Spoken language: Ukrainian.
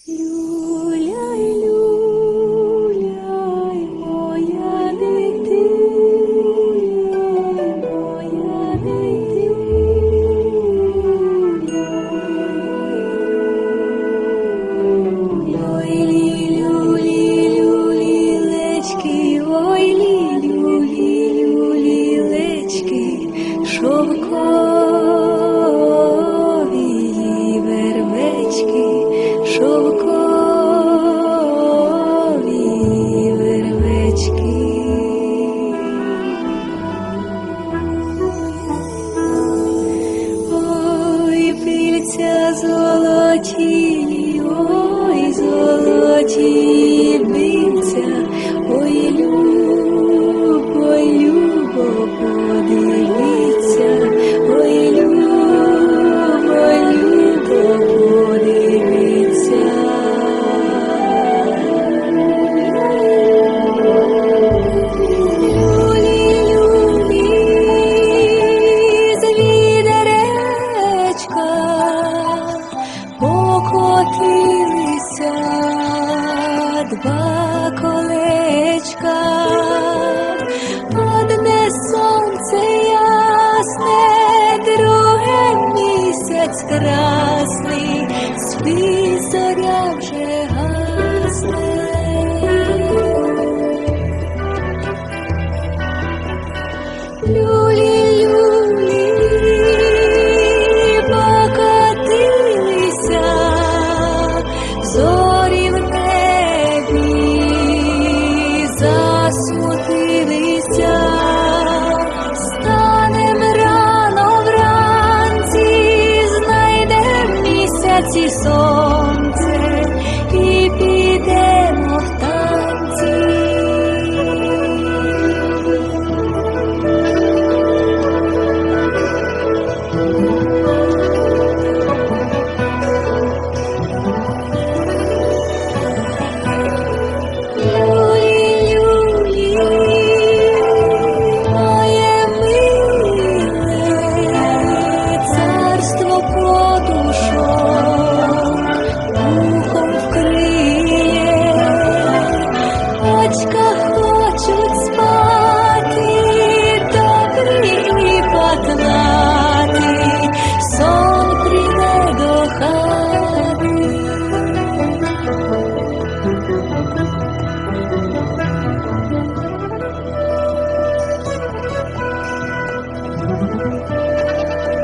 Люляй, люляй, моя дитино, моя дитино. Ой, люлі-люлі-лечки, ой, люлі-люлі-лечки, шовкові вервечки, шовкові вервечки. Ой, пильця золоті, ой, золоті бильця, ой, любо, любо, подивіться, ой, любо, любо, подивіться. Люлі, з відеречка покотилися два колечка. Одне сонце ясне, друге місяць красний, спить зоря вже гасне. Люлі-люлі покотилися зорі в небі, засмутилися. Станем рано вранці, знайдем місяці сон.